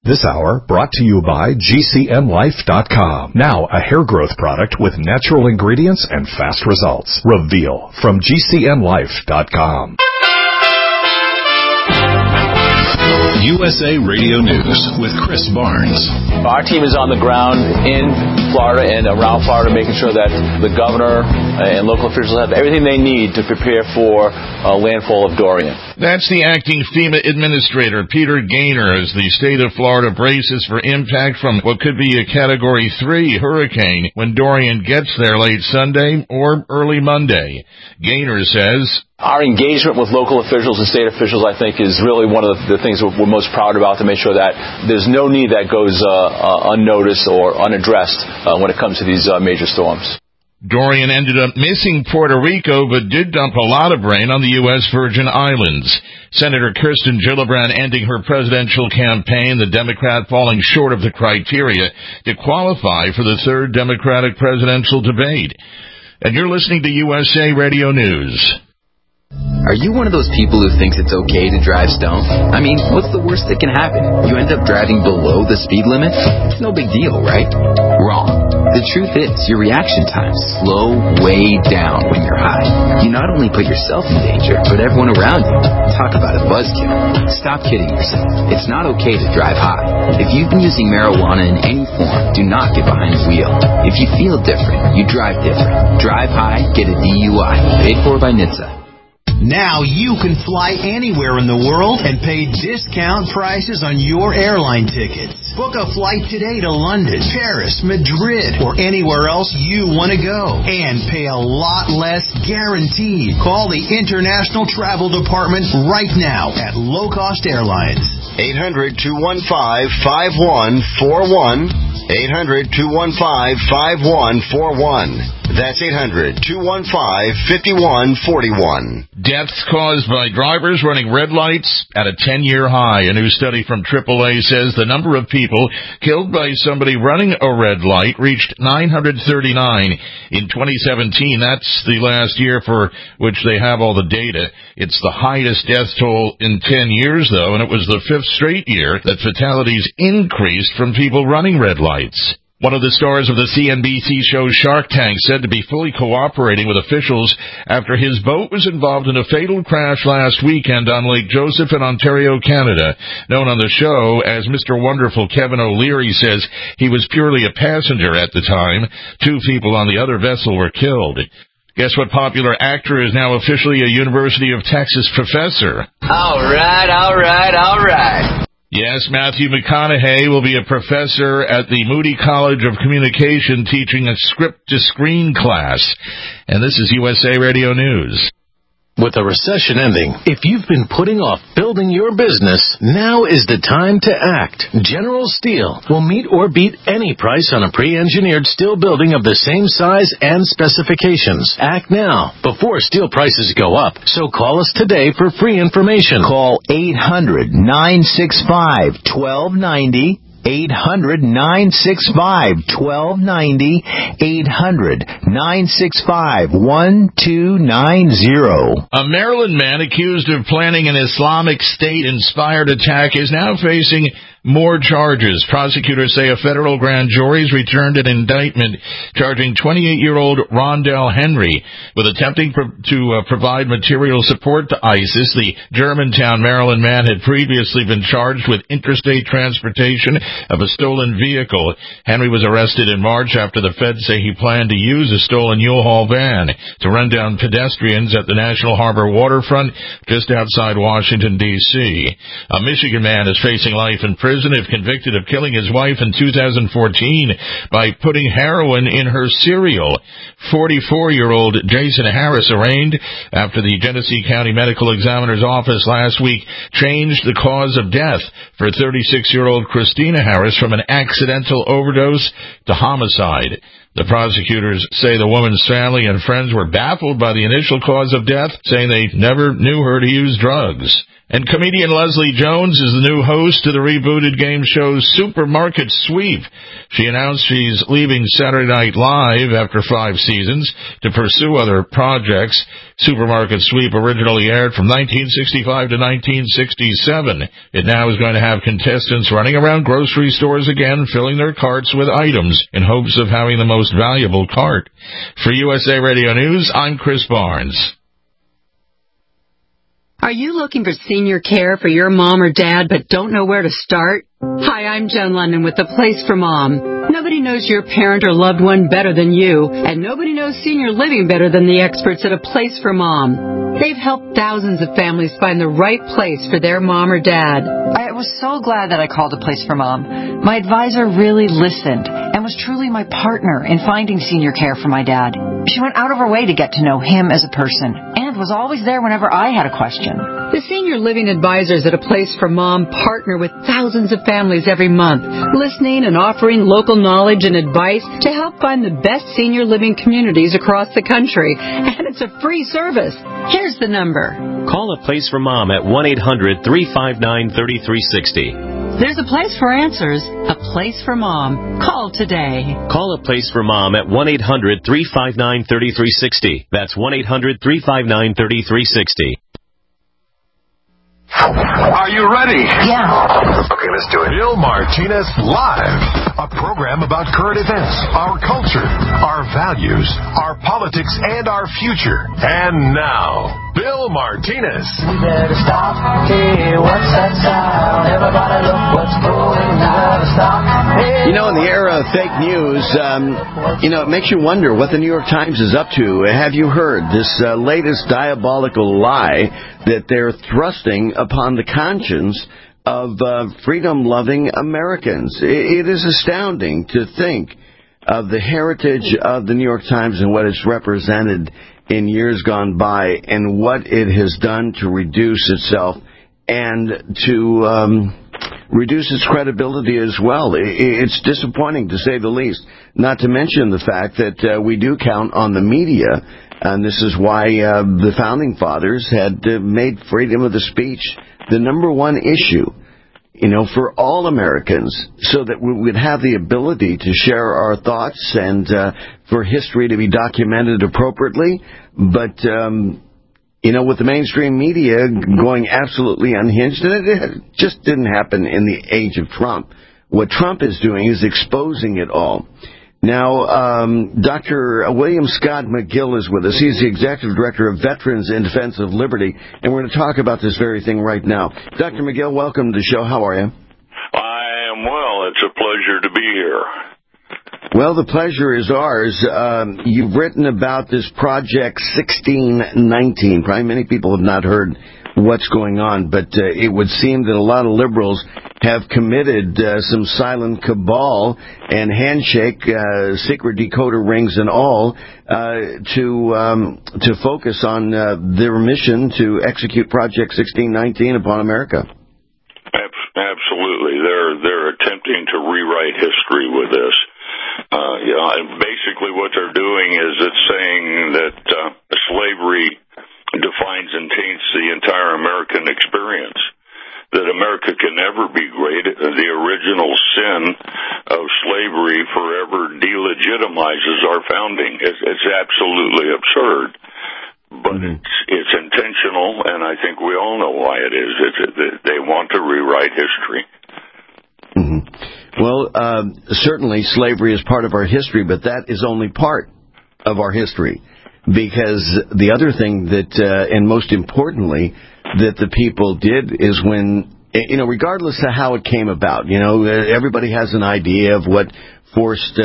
This hour brought to you by GCNlife.com. Now a hair growth product with natural ingredients and fast results. Reveal from GCNlife.com. USA Radio News with Chris Barnes. Our team is on the ground in Florida and around Florida, making sure that the governor and local officials have everything they need to prepare for a landfall of Dorian. That's the acting FEMA administrator, Peter Gaynor, as the state of Florida braces for impact from what could be a Category 3 hurricane when Dorian gets there late Sunday or early Monday. Gaynor says, our engagement with local officials and state officials, I think, is really one of the things we're most proud about, to make sure that there's no need that goes unnoticed or unaddressed when it comes to these major storms. Dorian ended up missing Puerto Rico, but did dump a lot of rain on the U.S. Virgin Islands. Senator Kirsten Gillibrand ending her presidential campaign, the Democrat falling short of the criteria to qualify for the third Democratic presidential debate. And you're listening to USA Radio News. Are you one of those people who thinks it's okay to drive stoned? I mean, what's the worst that can happen? You end up driving below the speed limit? It's no big deal, right? Wrong. The truth is, your reaction times slow way down when you're high. You not only put yourself in danger, but everyone around you. Talk about a buzzkill. Stop kidding yourself. It's not okay to drive high. If you've been using marijuana in any form, do not get behind the wheel. If you feel different, you drive different. Drive high, get a DUI. Paid for by NHTSA. Now you can fly anywhere in the world and pay discount prices on your airline tickets. Book a flight today to London, Paris, Madrid, or anywhere else you want to go. And pay a lot less guaranteed. Call the International Travel Department right now at Low Cost Airlines. 800-215-5141. 800-215-5141. That's 800-215-5141. Deaths caused by drivers running red lights at a 10-year high. A new study from AAA says the number of people killed by somebody running a red light reached 939 in 2017. That's the last year for which they have all the data. It's the highest death toll in 10 years, though, and it was the fifth straight year that fatalities increased from people running red lights. One of the stars of the CNBC show Shark Tank said to be fully cooperating with officials after his boat was involved in a fatal crash last weekend on Lake Joseph in Ontario, Canada. Known on the show as Mr. Wonderful, Kevin O'Leary says he was purely a passenger at the time. 2 people on the other vessel were killed. Guess what popular actor is now officially a University of Texas professor? All right. Yes, Matthew McConaughey will be a professor at the Moody College of Communication teaching a script-to-screen class. And this is USA Radio News. With the recession ending, if you've been putting off building your business, now is the time to act. General Steel will meet or beat any price on a pre-engineered steel building of the same size and specifications. Act now, before steel prices go up. So call us today for free information. Call 800-965-1290. 800-965-1290, 800-965-1290. A Maryland man accused of planning an Islamic State-inspired attack is now facing more charges. Prosecutors say a federal grand jury's returned an indictment charging 28-year-old Rondell Henry with attempting to provide material support to ISIS. The Germantown, Maryland man had previously been charged with interstate transportation of a stolen vehicle. Henry was arrested in March after the feds say he planned to use a stolen U-Haul van to run down pedestrians at the National Harbor waterfront just outside Washington, D.C. A Michigan man is facing life in prison if convicted of killing his wife in 2014 by putting heroin in her cereal. 44-year-old Jason Harris arraigned after the Genesee County Medical Examiner's Office last week changed the cause of death for 36-year-old Christina Harris from an accidental overdose to homicide. The prosecutors say the woman's family and friends were baffled by the initial cause of death, saying they never knew her to use drugs. And comedian Leslie Jones is the new host of the rebooted game show Supermarket Sweep. She announced she's leaving Saturday Night Live after 5 seasons to pursue other projects. Supermarket Sweep originally aired from 1965 to 1967. It now is going to have contestants running around grocery stores again, filling their carts with items in hopes of having the most valuable cart. For USA Radio News, I'm Chris Barnes. Are you looking for senior care for your mom or dad but don't know where to start? Hi, I'm Jen London with The Place for Mom. Nobody knows your parent or loved one better than you, and nobody knows senior living better than the experts at A Place for Mom. They've helped thousands of families find the right place for their mom or dad. I was so glad that I called A Place for Mom. My advisor really listened and was truly my partner in finding senior care for my dad. She went out of her way to get to know him as a person and was always there whenever I had a question. The senior living advisors at A Place for Mom partner with thousands of families every month, listening and offering local knowledge and advice to help find the best senior living communities across the country. And it's a free service. Here's the number. Call A Place for Mom at 1-800-359-3360. There's a place for answers. A Place for Mom. Call today. Call A Place for Mom at 1-800-359-3360. That's 1-800-359-3360. Are you ready? Yeah. Okay, let's do it. Bill Martinez Live, a program about current events, our culture, our values, our politics, and our future. And now, Bill Martinez. We better stop. Hey, what's that sound? Everybody look what's going on. Stop. Hey, you know, in the era of fake news, it makes you wonder what the New York Times is up to. Have you heard this latest diabolical lie that they're thrusting upon the conscience of freedom-loving Americans? It is astounding to think of the heritage of the New York Times and what it's represented in years gone by and what it has done to reduce itself and to reduce its credibility as well. It's disappointing, to say the least, not to mention the fact that we do count on the media, and this is why the Founding Fathers had made freedom of the speech the number one issue, for all Americans, so that we would have the ability to share our thoughts and for history to be documented appropriately. But, with the mainstream media going absolutely unhinged, and it just didn't happen in the age of Trump. What Trump is doing is exposing it all. Now, Dr. William Scott McGill is with us. He's the Executive Director of Veterans in Defense of Liberty, and we're going to talk about this very thing right now. Dr. McGill, welcome to the show. How are you? I am well. It's a pleasure to be here. Well, the pleasure is ours. You've written about this Project 1619. Probably many people have not heard what's going on, but it would seem that a lot of liberals have committed some silent cabal and handshake, secret decoder rings and all, to focus on their mission to execute Project 1619 upon America. Absolutely. They're attempting to rewrite history with this. Basically what they're doing is it's saying that slavery defines and taints the entire American experience, that America can never be great. The original sin of slavery forever delegitimizes our founding. It's absolutely absurd, but it's intentional, and I think we all know why it is. They want to rewrite history. Well, certainly slavery is part of our history, but that is only part of our history. Because the other thing that, and most importantly, that the people did is when, regardless of how it came about, everybody has an idea of what forced,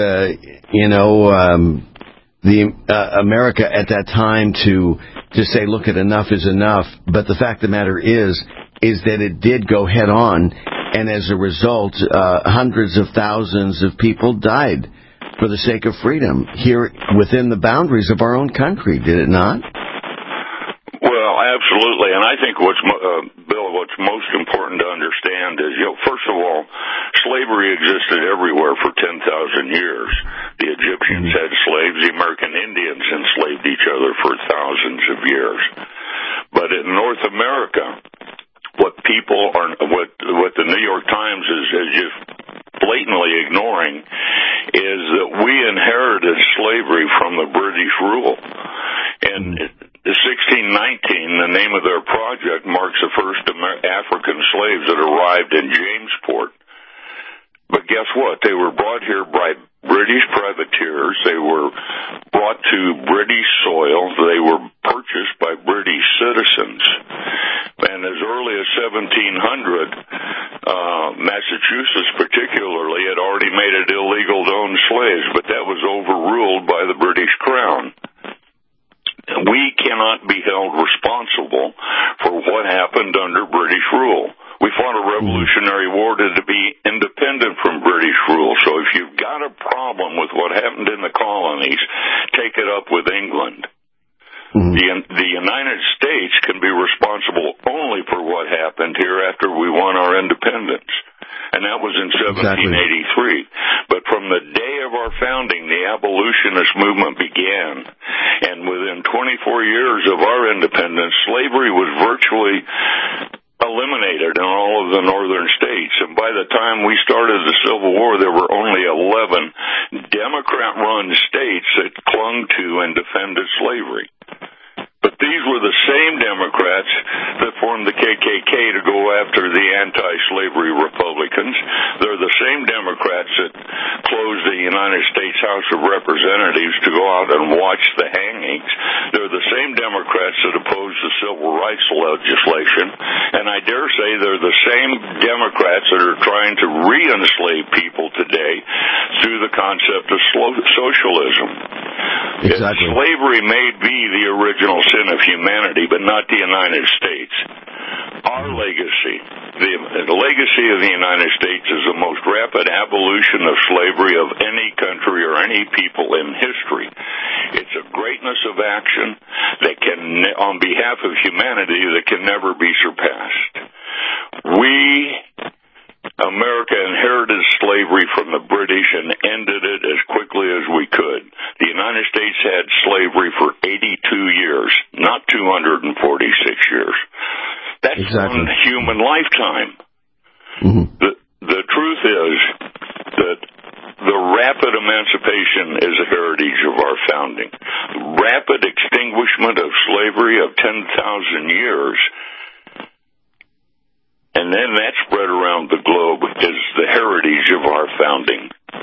America at that time to say, look, enough is enough. But the fact of the matter is that it did go head on, and as a result, hundreds of thousands of people died for the sake of freedom here within the boundaries of our own country, did it not? Well, absolutely, and I think what's most important to understand is, first of all, slavery existed everywhere for 10,000 years. The Egyptians had slaves. The American Indians enslaved each other for thousands of years. But in North America, what the New York Times is just blatantly ignoring is that we inherited slavery from the British rule. And 1619, the name of their project, marks the first African slaves that arrived in Jamesport. But guess what? They were brought here by British privateers. They were brought to British soil. They were purchased by British citizens. And as early as 1700, Massachusetts particularly had already made it illegal to own slaves, but that was overruled by the British Crown. We cannot be held responsible for what happened under British rule. We fought a revolutionary war to be independent from British rule. So if you've got a problem with what happened in the colonies, take it up with England. The United States can be responsible only for what happened here after we won our independence. And that was in 1783. But from the day of our founding, the abolitionist movement began. And within 24 years of our independence, slavery was virtually eliminated in all of the northern states. And by the time we started the Civil War, there were only 11 Democrat-run states that clung to and defended slavery. But these were the same Democrats that formed the KKK to go after the anti-slavery Republicans. They're the same Democrats that closed the United States House of Representatives to go out and watch the hangings. They're the same Democrats that opposed the civil rights legislation. And I dare say they're the same Democrats that are trying to re-enslave people today through the concept of socialism. Exactly. Slavery may be the original sin of humanity, but not the United States. Our legacy, the legacy of the United States, is the most rapid abolition of slavery of any country or any people in history. It's a greatness of action that can, on behalf of humanity, that can never be surpassed. America inherited slavery from the British and ended it as quickly as we could. The United States had slavery for 82 years, not 246 years. That's one human lifetime. The truth is that the rapid emancipation is a heritage of our founding. The rapid extinguishment of slavery of 10,000 years, and then that spread around the globe, is the heritage of our founding.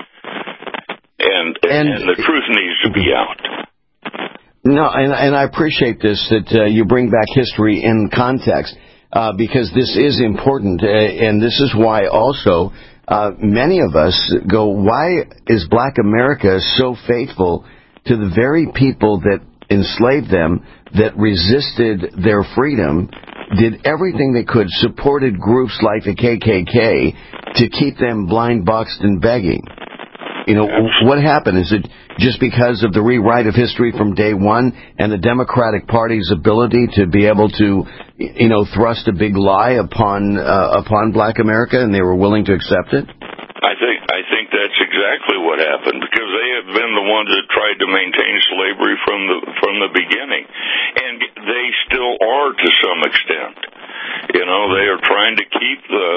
And the truth needs to be out. No, and I appreciate this, that you bring back history in context, because this is important, and this is why also many of us go, why is Black America so faithful to the very people that enslaved them, that resisted their freedom, did everything they could, supported groups like the KKK to keep them blind boxed and begging? You know, what happened? Is it just because of the rewrite of history from day one and the Democratic Party's ability to be able to, you know, thrust a big lie upon Black America, and they were willing to accept it? I think that's exactly what happened, because they have been the ones that tried to maintain slavery from the beginning, and they still are to some extent. You know, they are trying to keep the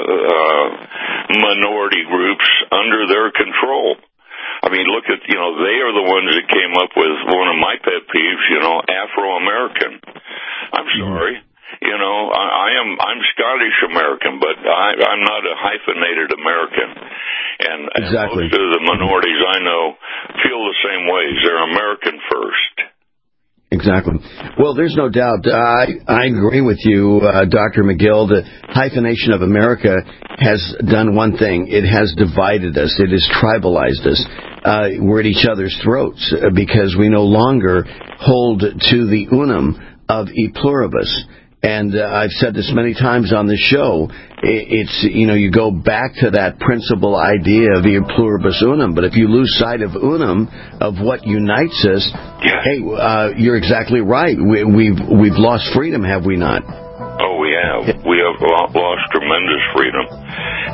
minority groups under their control. I mean, look at, you know, they are the ones that came up with one of my pet peeves, you know, Afro-American. I'm sorry. You know, I'm Scottish American, but I'm not a hyphenated American. And most of the minorities I know feel the same ways. They're American first. Exactly. Well, there's no doubt. I agree with you, Dr. McGill. The hyphenation of America has done one thing. It has divided us. It has tribalized us. We're at each other's throats because we no longer hold to the unum of e pluribus. And I've said this many times on the show. It's, you know, you go back to that principal idea of e pluribus unum. But if you lose sight of unum, of what unites us, hey, you're exactly right. We've lost freedom, have we not? Oh, we have. We have lost tremendous freedom.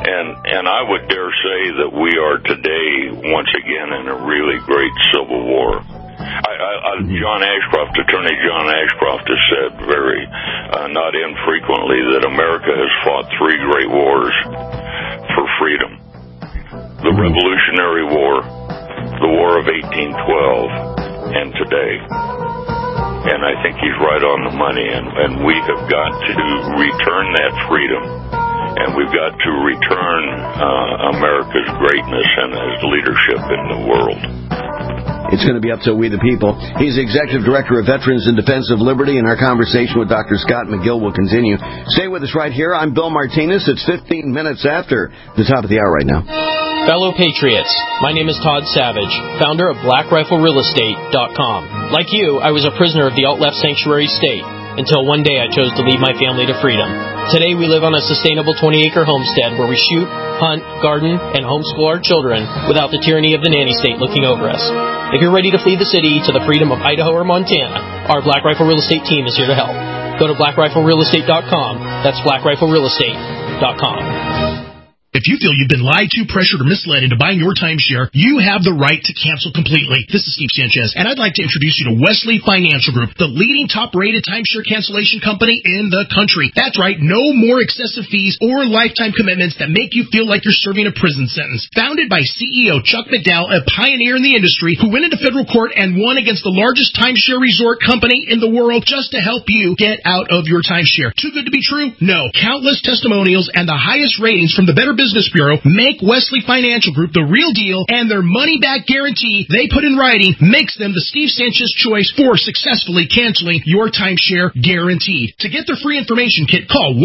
And I would dare say that we are today, once again, in a really great civil war. John Ashcroft, Attorney John Ashcroft, has said very not infrequently that America has fought three great wars for freedom. The Revolutionary War, the War of 1812, and today. And I think he's right on the money, and we have got to return that freedom, and we've got to return America's greatness and its leadership in the world. It's going to be up to we the people. He's the Executive Director of Veterans in Defense of Liberty, and our conversation with Dr. Scott McGill will continue. Stay with us right here. I'm Bill Martinez. It's 15 minutes after the top of the hour right now. Fellow Patriots, my name is Todd Savage, founder of BlackRifleRealEstate.com. Like you, I was a prisoner of the alt-left sanctuary state until one day I chose to lead my family to freedom. Today we live on a sustainable 20-acre homestead where we shoot, hunt, garden, and homeschool our children without the tyranny of the nanny state looking over us. If you're ready to flee the city to the freedom of Idaho or Montana, our Black Rifle Real Estate team is here to help. Go to BlackRifleRealEstate.com. That's BlackRifleRealEstate.com. If you feel you've been lied to, pressured, or misled into buying your timeshare, you have the right to cancel completely. This is Steve Sanchez, and I'd like to introduce you to Wesley Financial Group, the leading top-rated timeshare cancellation company in the country. That's right, no more excessive fees or lifetime commitments that make you feel like you're serving a prison sentence. Founded by CEO Chuck McDowell, a pioneer in the industry who went into federal court and won against the largest timeshare resort company in the world just to help you get out of your timeshare. Too good to be true? No. Countless testimonials and the highest ratings from the Better Business Bureau make Wesley Financial Group the real deal, and their money-back guarantee they put in writing makes them the Steve Sanchez choice for successfully canceling your timeshare guaranteed. To get their free information kit, call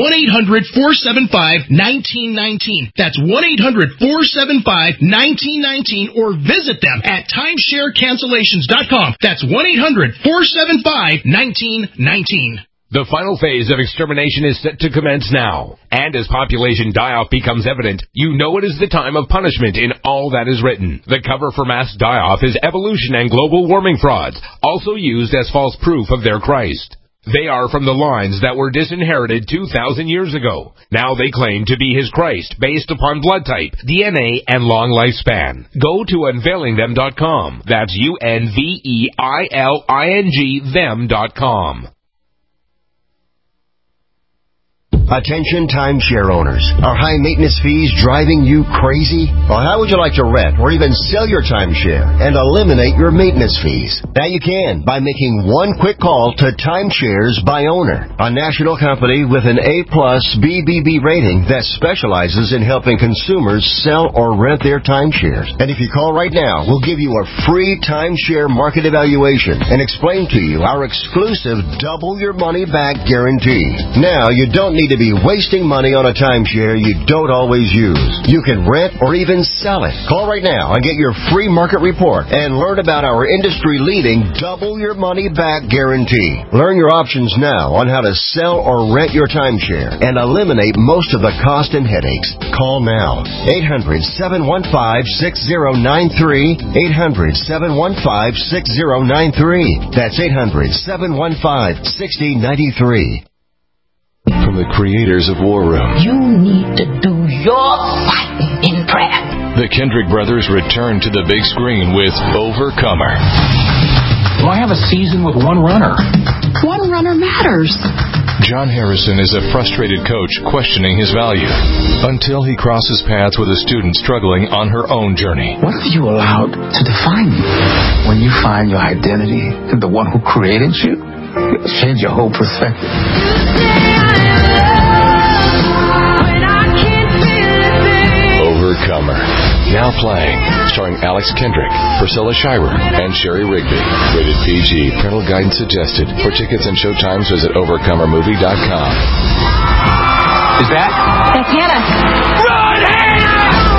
1-800-475-1919. That's 1-800-475-1919, or visit them at timesharecancellations.com. That's 1-800-475-1919. The final phase of extermination is set to commence now. And as population die-off becomes evident, you know it is the time of punishment in all that is written. The cover for mass die-off is evolution and global warming frauds, also used as false proof of their Christ. They are from the lines that were disinherited 2,000 years ago. Now they claim to be his Christ based upon blood type, DNA, and long lifespan. Go to unveilingthem.com. That's UNVEILING them.com. Attention timeshare owners. Are high maintenance fees driving you crazy? Well, how would you like to rent or even sell your timeshare and eliminate your maintenance fees? Now you can by making one quick call to Timeshares by Owner, a national company with an A+ BBB rating that specializes in helping consumers sell or rent their timeshares. And if you call right now, we'll give you a free timeshare market evaluation and explain to you our exclusive double your money back guarantee. Now you don't need to be wasting money on a timeshare you don't always use. You can rent or even sell it. Call right now and get your free market report and learn about our industry-leading double your money back guarantee. Learn your options now on how to sell or rent your timeshare and eliminate most of the cost and headaches. Call now. 800-715-6093. 800-715-6093. That's 800-715-6093. From the creators of War Room, you need to do your fighting in prayer. The Kendrick brothers return to the big screen with Overcomer. Why have a season with one runner? One runner matters. John Harrison is a frustrated coach questioning his value until he crosses paths with a student struggling on her own journey. What have you allowed to define you? When you find your identity in the one who created you, it'll change your whole perspective. Overcomer. Now playing. Starring Alex Kendrick, Priscilla Shirer, and Sherry Rigby. Rated PG. Parental guidance suggested. For tickets and showtimes, visit overcomermovie.com. Is that? That's Hannah. Run, Hannah!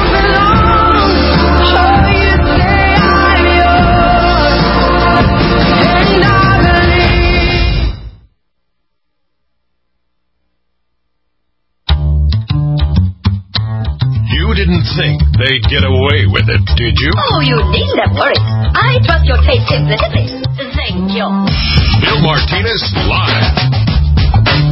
You didn't think they'd get away with it, did you? Oh, you needn't have worried. I trust your taste implicitly. Thank you. Bill Martinez live.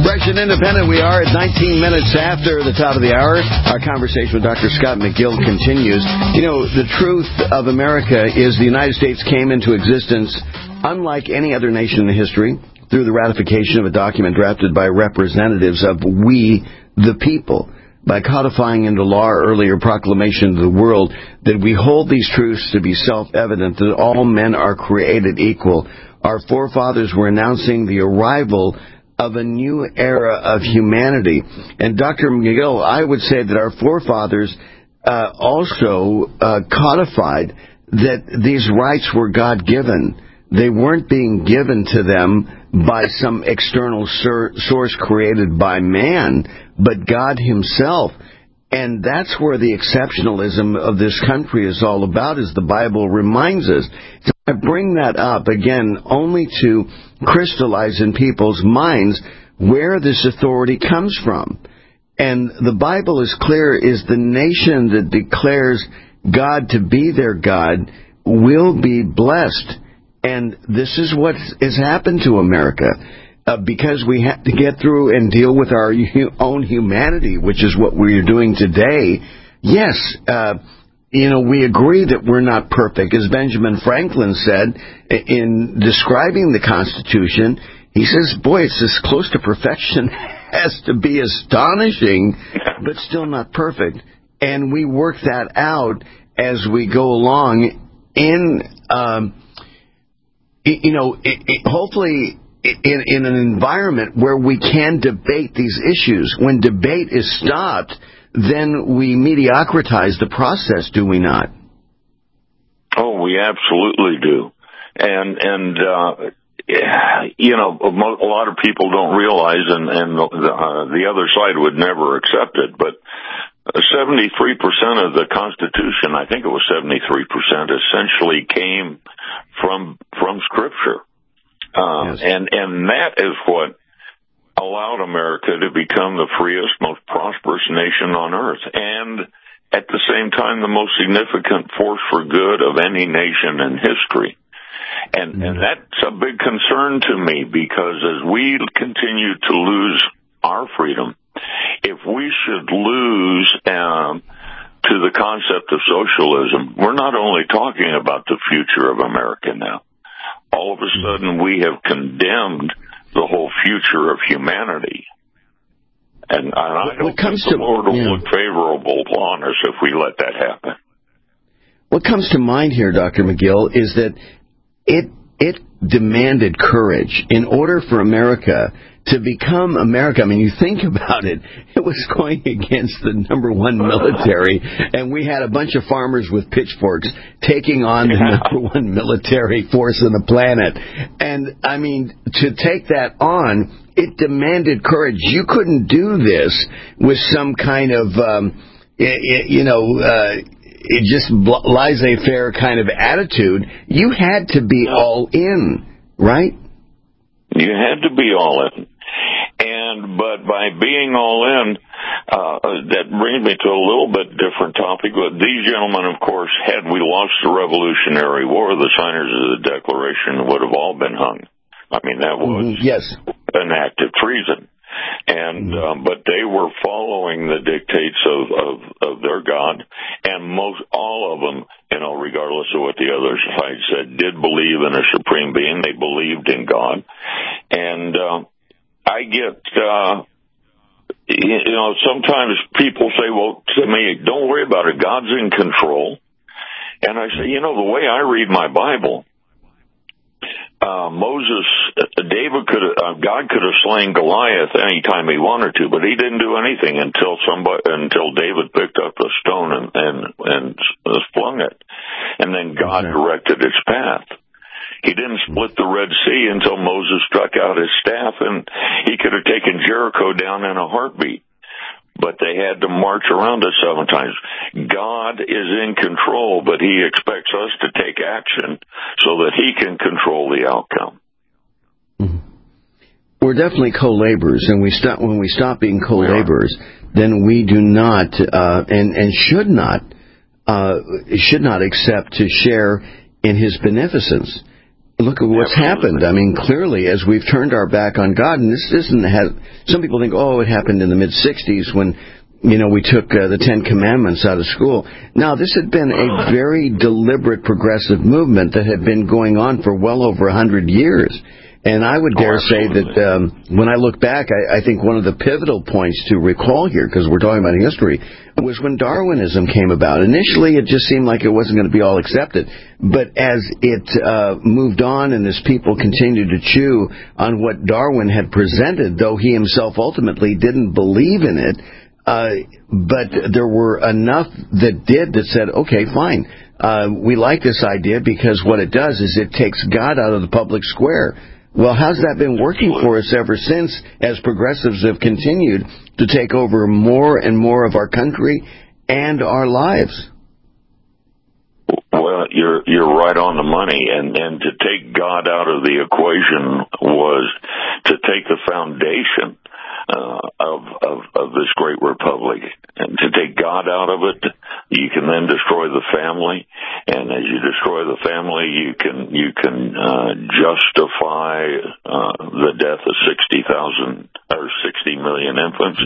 Fresh and independent we are at 19 minutes after the top of the hour. Our conversation with Dr. Scott McGill continues. You know, the truth of America is the United States came into existence unlike any other nation in history through the ratification of a document drafted by representatives of we, the people, by codifying into law our earlier proclamation to the world that we hold these truths to be self-evident, that all men are created equal. Our forefathers were announcing the arrival of a new era of humanity. And Dr. McGill, I would say that our forefathers also codified that these rights were God-given. They weren't being given to them by some external source created by man, but God himself. And that's where the exceptionalism of this country is all about, as the Bible reminds us. So I bring that up, again, only to crystallize in people's minds where this authority comes from. And the Bible is clear, is the nation that declares God to be their God will be blessed. And this is what has happened to America. Because we have to get through and deal with our own humanity, which is what we're doing today. Yes, we agree that we're not perfect. As Benjamin Franklin said in describing the Constitution, he says, boy, it's as close to perfection as to be astonishing, but still not perfect. And we work that out as we go along in, hopefully in an environment where we can debate these issues. When debate is stopped, then we mediocritize the process, do we not? Oh, we absolutely do. And a lot of people don't realize, and the other side would never accept it, but 73% of the Constitution, I think it was 73%, essentially came from Scripture. Yes. And that is what allowed America to become the freest, most prosperous nation on earth, and at the same time the most significant force for good of any nation in history. And that's a big concern to me, because as we continue to lose our freedom, if we should lose to the concept of socialism, we're not only talking about the future of America now. All of a sudden, we have condemned the whole future of humanity. And I don't think the Lord will look favorable on us if we let that happen. What comes to mind here, Dr. McGill, is that it demanded courage in order for America to become America. I mean, you think about it, it was going against the number one military, and we had a bunch of farmers with pitchforks taking on the number one military force on the planet. And, I mean, to take that on, it demanded courage. You couldn't do this with some kind of, it just laissez-faire kind of attitude. You had to be all in, right? You had to be all in. But by being all in, that brings me to a little bit different topic. But these gentlemen, of course, had we lost the Revolutionary War, the signers of the Declaration would have all been hung. I mean, that was an act of treason. And but they were following the dictates of their God, and all of them, regardless of what the other side said, did believe in a supreme being. They believed in God. And I get, sometimes people say, well, to me, don't worry about it. God's in control. And I say, the way I read my Bible, God could have slain Goliath any time he wanted to, but he didn't do anything until David picked up a stone and flung it, and then God directed its path. He didn't split the Red Sea until Moses struck out his staff, and he could have taken Jericho down in a heartbeat. But they had to march around it 7 times. God is in control, but he expects us to take action so that he can control the outcome. We're definitely co-laborers, and when we stop being co-laborers, then we do not and should not accept to share in his beneficence. Look at what's happened. I mean, clearly, as we've turned our back on God, and this isn't some people think, it happened in the mid-'60s when, we took the Ten Commandments out of school. Now, this had been a very deliberate progressive movement that had been going on for well over 100 years. And I would dare say that when I look back, I think one of the pivotal points to recall here, because we're talking about history, was when Darwinism came about. Initially, it just seemed like it wasn't going to be all accepted. But as it moved on and as people continued to chew on what Darwin had presented, though he himself ultimately didn't believe in it, but there were enough that did that said, okay, fine. We like this idea because what it does is it takes God out of the public square. Well, how's that been working for us ever since, as progressives have continued to take over more and more of our country and our lives? Well, you're right on the money, and to take God out of the equation was to take the foundation of this great republic. And to take God out of it, you can then destroy the family, and as you destroy the family, you can justify the death of 60,000 or 60 million infants.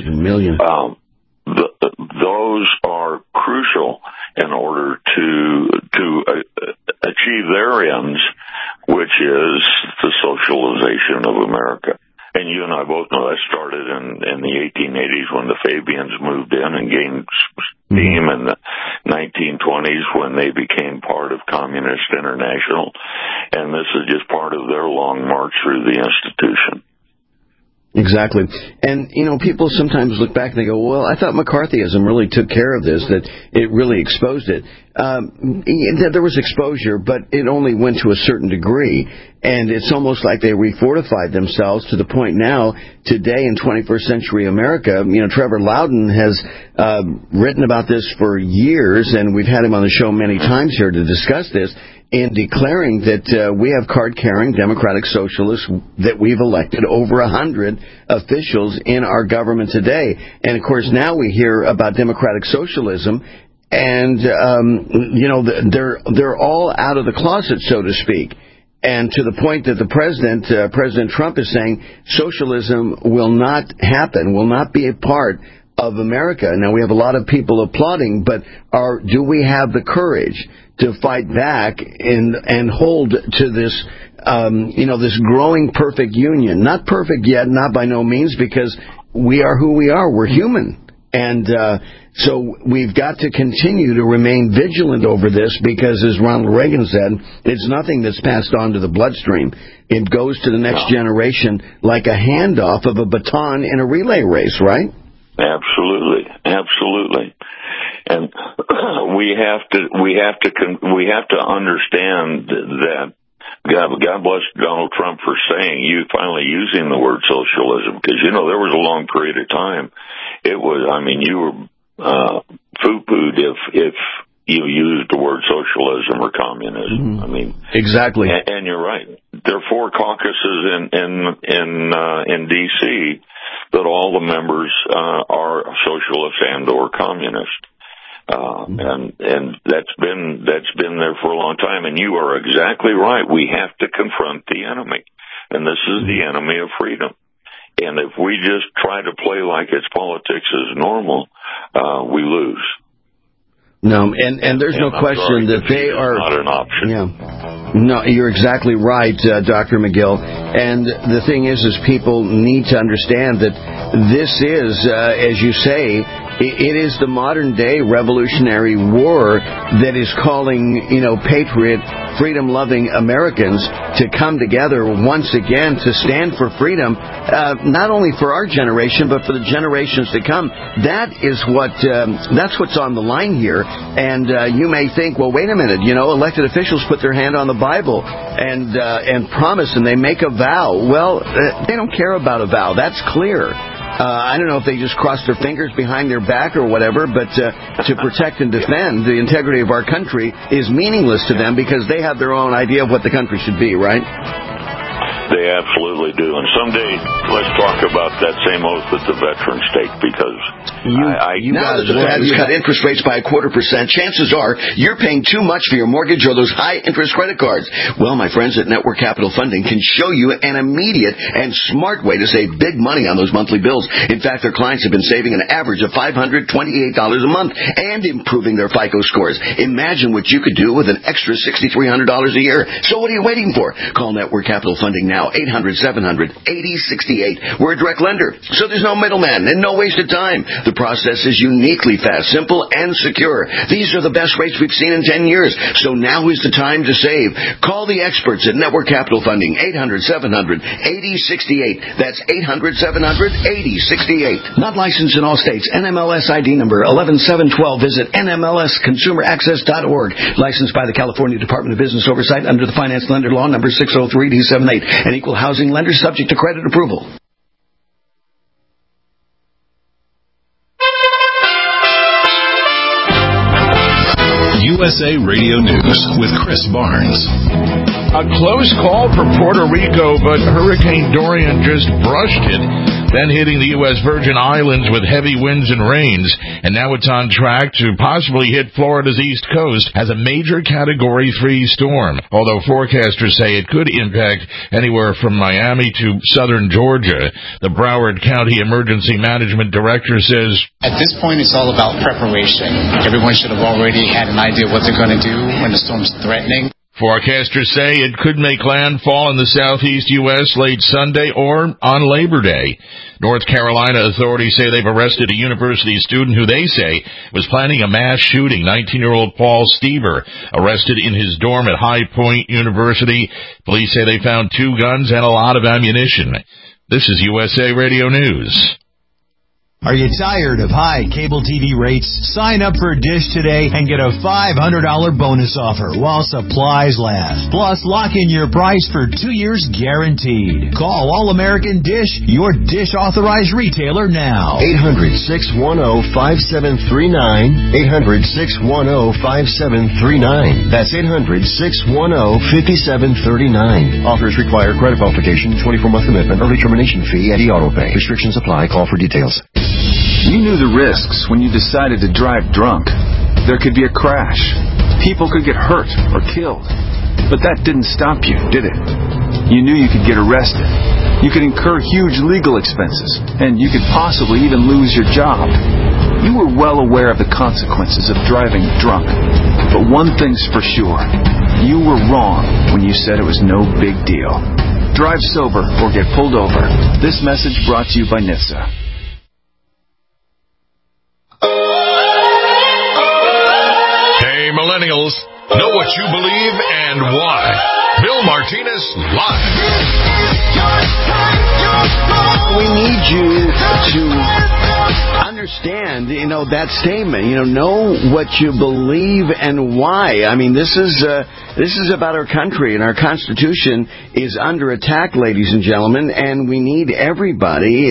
Those are crucial in order to achieve their ends, which is the socialization of America. And you and I both know that started in the 1880s when the Fabians moved in and gained steam, in the 1920s when they became part of Communist International. And this is just part of their long march through the institution. Exactly. And, people sometimes look back and they go, well, I thought McCarthyism really took care of this, that it really exposed it. There was exposure, but it only went to a certain degree. And it's almost like they refortified themselves to the point now, today in 21st century America, Trevor Loudon has written about this for years, and we've had him on the show many times here to discuss this, in declaring that we have card-carrying democratic socialists that we've elected, over 100 officials in our government today. And, of course, now we hear about democratic socialism, and, they're all out of the closet, so to speak. And to the point that the President Trump is saying socialism will not happen, will not be a part of America. Now, we have a lot of people applauding, but do we have the courage to fight back and hold to this, this growing perfect union? Not perfect yet, not by no means, because we are who we are. We're human. And so we've got to continue to remain vigilant over this because, as Ronald Reagan said, it's nothing that's passed on to the bloodstream. It goes to the next generation like a handoff of a baton in a relay race, right? Absolutely. And we have to understand that God bless Donald Trump for finally using the word socialism, because there was a long period of time you were poo-pooed if you used the word socialism or communism. Exactly. And you're right. There are 4 caucuses in D.C. that all the members are socialists and or communist. And that's been there for a long time. And you are exactly right. We have to confront the enemy, and this is the enemy of freedom. And if we just try to play like it's politics as normal, we lose. No, and there's no question that they are not an option. Yeah. No, you're exactly right, Dr. McGill. And the thing is people need to understand that this is, as you say, it is the modern-day revolutionary war that is calling, patriot, freedom-loving Americans to come together once again to stand for freedom, not only for our generation, but for the generations to come. That's what's on the line here. And you may think, well, wait a minute, elected officials put their hand on the Bible and promise, and they make a vow. Well, they don't care about a vow. That's clear. I don't know if they just crossed their fingers behind their back or whatever, but to protect and defend the integrity of our country is meaningless to them because they have their own idea of what the country should be, right? They absolutely do. And someday, let's talk about that same oath that the veterans take, because now that the Fed has cut interest rates by 0.25%, chances are you're paying too much for your mortgage or those high-interest credit cards. Well, my friends at Network Capital Funding can show you an immediate and smart way to save big money on those monthly bills. In fact, their clients have been saving an average of $528 a month and improving their FICO scores. Imagine what you could do with an extra $6,300 a year. So what are you waiting for? Call Network Capital Funding now, 800-700-8068. We're a direct lender, so there's no middleman and no wasted time. The process is uniquely fast, simple, and secure. These are the best rates we've seen in 10 years, so now is the time to save. Call the experts at Network Capital Funding, 800-700-8068. That's 800-700-8068. Not licensed in all states. NMLS ID number 11712. Visit NMLSConsumerAccess.org. Licensed by the California Department of Business Oversight under the Finance Lender Law number 603-D78. An equal housing lender subject to credit approval. USA Radio News with Chris Barnes. A close call for Puerto Rico, but Hurricane Dorian just brushed it, then hitting the U.S. Virgin Islands with heavy winds and rains, and now it's on track to possibly hit Florida's east coast as a major Category 3 storm, although forecasters say it could impact anywhere from Miami to southern Georgia. The Broward County Emergency Management Director says, at this point, it's all about preparation. Everyone should have already had an idea what they're going to do when the storm's threatening. Forecasters say it could make landfall in the southeast U.S. late Sunday or on Labor Day. North Carolina authorities say they've arrested a university student who they say was planning a mass shooting. 19-year-old Paul Stever, arrested in his dorm at High Point University. Police say they found 2 guns and a lot of ammunition. This is USA Radio News. Are you tired of high cable TV rates? Sign up for Dish today and get a $500 bonus offer while supplies last. Plus, lock in your price for 2 years guaranteed. Call All American Dish, your Dish authorized retailer now. 800-610-5739. 800-610-5739. That's 800-610-5739. Offers require credit qualification, 24-month commitment, early termination fee, and auto pay. Restrictions apply. Call for details. You knew the risks when you decided to drive drunk. There could be a crash. People could get hurt or killed. But that didn't stop you, did it? You knew you could get arrested. You could incur huge legal expenses. And you could possibly even lose your job. You were well aware of the consequences of driving drunk. But one thing's for sure. You were wrong when you said it was no big deal. Drive sober or get pulled over. This message brought to you by NHTSA. Hey, millennials, know what you believe and why. Bill Martinez Live. We need you to understand, that statement. Know what you believe and why. I mean, this is about our country, and our Constitution is under attack, ladies and gentlemen, and we need everybody,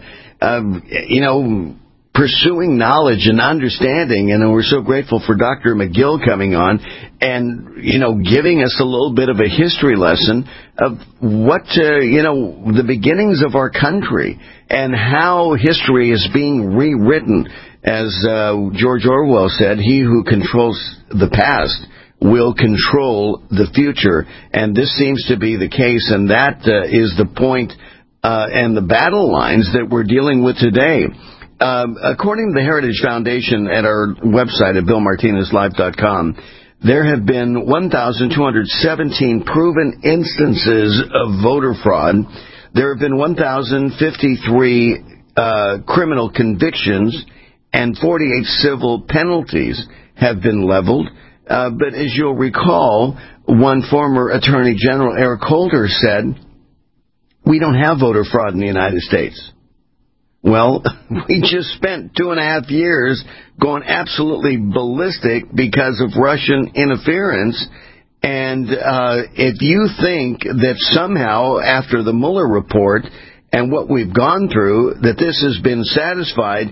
pursuing knowledge and understanding, and we're so grateful for Dr. McGill coming on and, giving us a little bit of a history lesson of what, the beginnings of our country and how history is being rewritten. As George Orwell said, he who controls the past will control the future, and this seems to be the case, and that is the point and the battle lines that we're dealing with today. According to the Heritage Foundation at our website at BillMartinezLive.com, there have been 1,217 proven instances of voter fraud. There have been 1,053 criminal convictions, and 48 civil penalties have been leveled. But as you'll recall, one former Attorney General, Eric Holder, said, we don't have voter fraud in the United States. Well, we just spent 2.5 years going absolutely ballistic because of Russian interference. And if you think that somehow, after the Mueller report and what we've gone through, that this has been satisfied,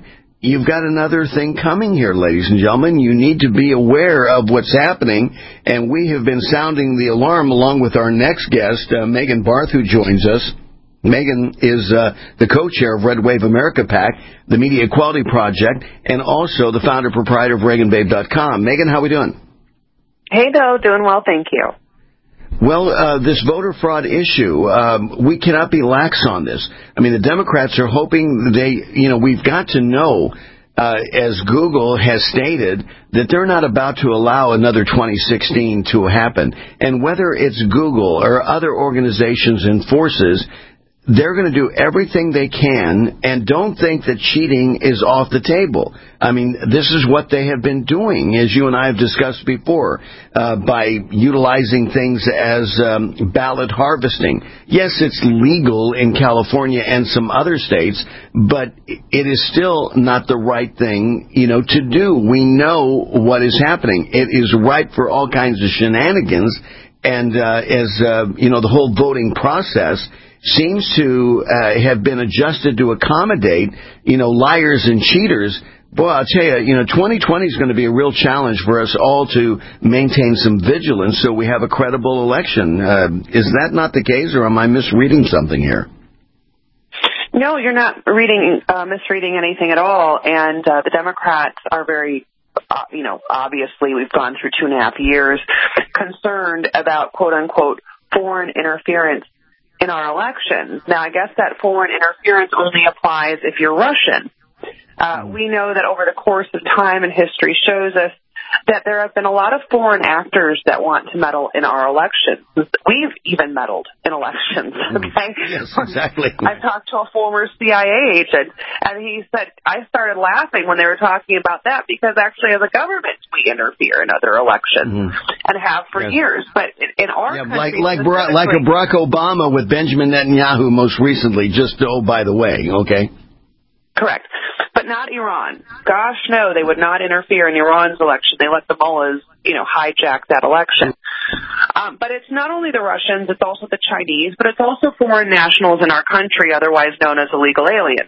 you've got another thing coming here, ladies and gentlemen. You need to be aware of what's happening, and we have been sounding the alarm along with our next guest, Megan Barth, who joins us. Megan is the co-chair of Red Wave America PAC, the Media Equality Project, and also the founder-proprietor of ReaganBabe.com. Megan, how are we doing? Hey, Bill. Doing well, thank you. Well, this voter fraud issue, we cannot be lax on this. I mean, the Democrats are hoping we've got to know, as Google has stated, that they're not about to allow another 2016 to happen. And whether it's Google or other organizations and forces, they're going to do everything they can, and don't think that cheating is off the table. I mean, this is what they have been doing, as you and I have discussed before, by utilizing things as ballot harvesting. Yes, it's legal in California and some other states, but it is still not the right thing, to do. We know what is happening. It is ripe for all kinds of shenanigans, and the whole voting process seems to have been adjusted to accommodate, liars and cheaters. Boy, I'll tell you, 2020 is going to be a real challenge for us all to maintain some vigilance so we have a credible election. Is that not the case, or am I misreading something here? No, you're not misreading anything at all. And the Democrats are very, obviously we've gone through 2.5 years concerned about, quote unquote, foreign interference in our elections. Now, I guess that foreign interference only applies if you're Russian. We know that over the course of time and history shows us that there have been a lot of foreign actors that want to meddle in our elections. We've even meddled in elections, okay? Yes, exactly. I talked to a former CIA agent, and he said, I started laughing when they were talking about that because actually as a government we interfere in other elections and have for years. But in our country... Like a Barack Obama with Benjamin Netanyahu most recently, just, by the way, okay? Correct. But not Iran. Gosh, no, they would not interfere in Iran's election. They let the mullahs, hijack that election. But it's not only the Russians, it's also the Chinese, but it's also foreign nationals in our country, otherwise known as illegal aliens.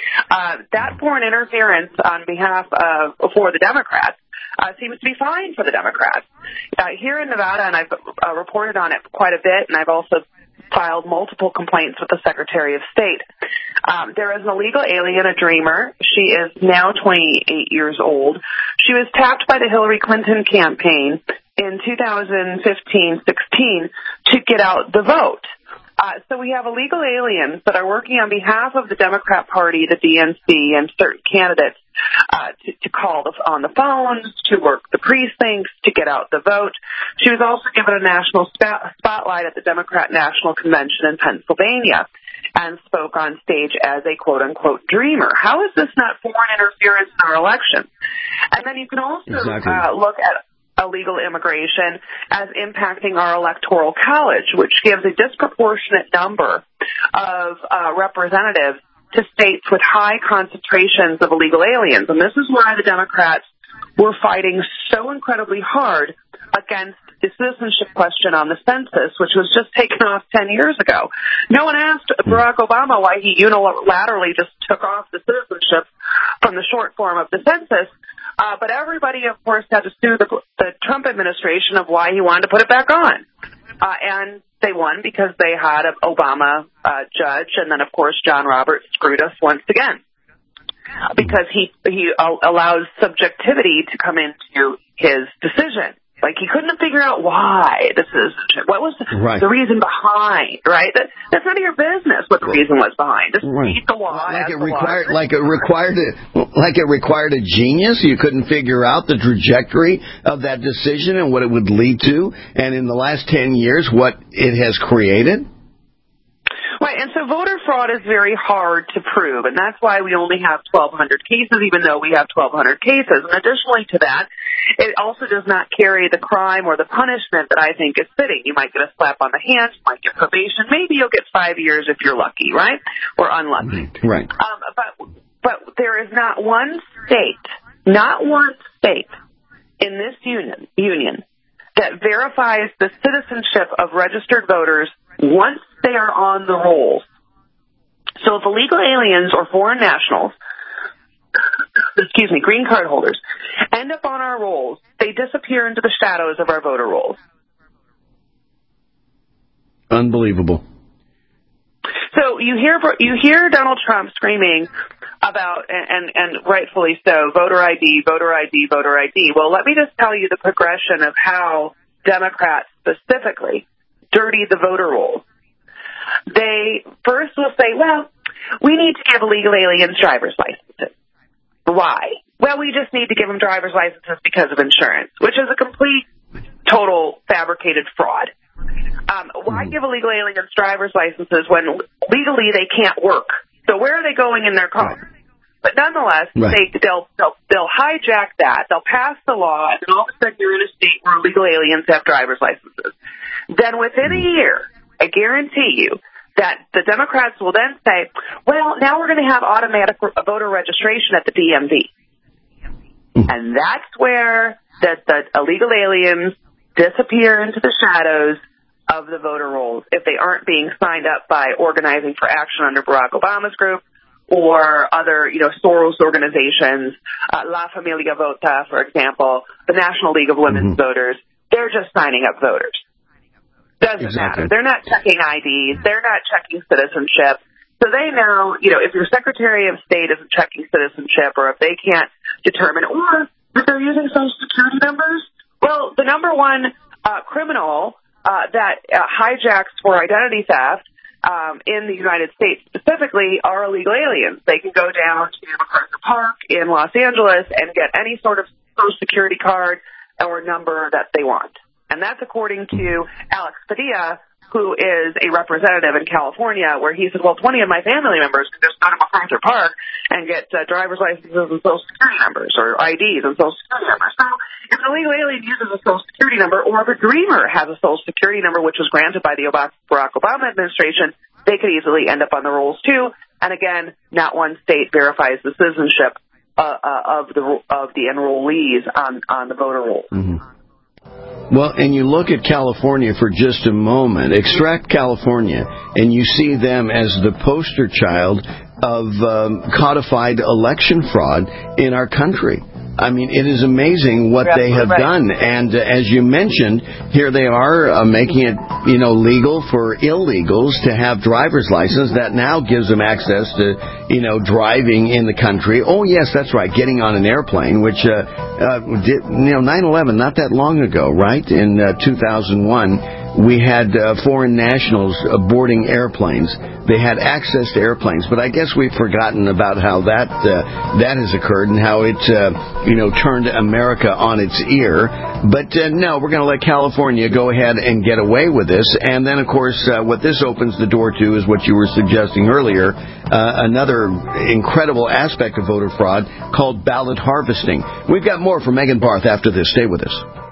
That foreign interference on behalf of, for the Democrats, seems to be fine for the Democrats. Here in Nevada, and I've reported on it quite a bit, and I've also filed multiple complaints with the Secretary of State. There is an illegal alien, a dreamer. She is now 28 years old. She was tapped by the Hillary Clinton campaign in 2015-16 to get out the vote. So we have illegal aliens that are working on behalf of the Democrat Party, the DNC, and certain candidates to call on the phones, to work the precincts, to get out the vote. She was also given a national spotlight at the Democrat National Convention in Pennsylvania and spoke on stage as a quote-unquote dreamer. How is this not foreign interference in our election? And then you can also look at illegal immigration as impacting our electoral college, which gives a disproportionate number of representatives to states with high concentrations of illegal aliens. And this is why the Democrats were fighting so incredibly hard against the citizenship question on the census, which was just taken off 10 years ago. No one asked Barack Obama why he unilaterally just took off the citizenship from the short form of the census. But everybody, of course, had to sue the Trump administration of why he wanted to put it back on. And they won because they had an Obama judge, and then, of course, John Roberts screwed us once again because he allows subjectivity to come into his decision. Like, he couldn't figure out why what was the reason behind, right? That's none of your business what the reason was behind. Just read the law. Like it required a genius. You couldn't figure out the trajectory of that decision and what it would lead to, and in the last 10 years, what it has created. Right, and so voter fraud is very hard to prove, and that's why we only have 1,200 cases, even though we have 1,200 cases. And additionally to that, it also does not carry the crime or the punishment that I think is fitting. You might get a slap on the hand, you might get probation, maybe you'll get 5 years if you're lucky, right? Or unlucky. Right. But there is not one state in this union that verifies the citizenship of registered voters once they are on the rolls. So if illegal aliens or foreign nationals green card holders, end up on our rolls. They disappear into the shadows of our voter rolls. Unbelievable. So you hear Donald Trump screaming about, and rightfully so, voter ID, voter ID, voter ID. Well, let me just tell you the progression of how Democrats specifically dirty the voter rolls. They first will say, well, we need to give illegal aliens driver's licenses. Why? Well, we just need to give them driver's licenses because of insurance, which is a complete, total fabricated fraud. Why give illegal aliens driver's licenses when legally they can't work? So where are they going in their car? But nonetheless, they'll hijack that. They'll pass the law, and then all of a sudden you're in a state where illegal aliens have driver's licenses. Then within a year, I guarantee you that the Democrats will then say, well, now we're going to have automatic voter registration at the DMV. And that's where the illegal aliens disappear into the shadows of the voter rolls if they aren't being signed up by Organizing for Action under Barack Obama's group or other, Soros organizations, La Familia Vota, for example, the National League of Women's Voters. They're just signing up voters. Doesn't matter. They're not checking IDs. They're not checking citizenship. So they know, if your Secretary of State isn't checking citizenship or if they can't determine, or if they're using Social Security numbers, well, the number one criminal that hijacks for identity theft in the United States specifically are illegal aliens. They can go down to MacArthur Park in Los Angeles and get any sort of Social Security card or number that they want. And that's according to Alex Padilla, who is a representative in California, where he said, well, 20 of my family members can just go to MacArthur Park and get driver's licenses and Social Security numbers or IDs and Social Security numbers. So if an illegal alien uses a Social Security number, or if a dreamer has a Social Security number, which was granted by the Barack Obama administration, they could easily end up on the rolls too. And again, not one state verifies the citizenship of the enrollees on the voter rolls. Well, and you look at California for just a moment, extract California, and you see them as the poster child of codified election fraud in our country. I mean, it is amazing what they have done. And as you mentioned, here they are making it, legal for illegals to have driver's license. That now gives them access to, driving in the country. Oh, yes, that's right, getting on an airplane, which, 9/11, not that long ago, right? In 2001, we had foreign nationals boarding airplanes. They had access to airplanes, but I guess we've forgotten about how that has occurred and how it turned America on its ear. But no, we're going to let California go ahead and get away with this. And then, of course, what this opens the door to is what you were suggesting earlier, another incredible aspect of voter fraud called ballot harvesting. We've got more from Megan Barth after this. Stay with us.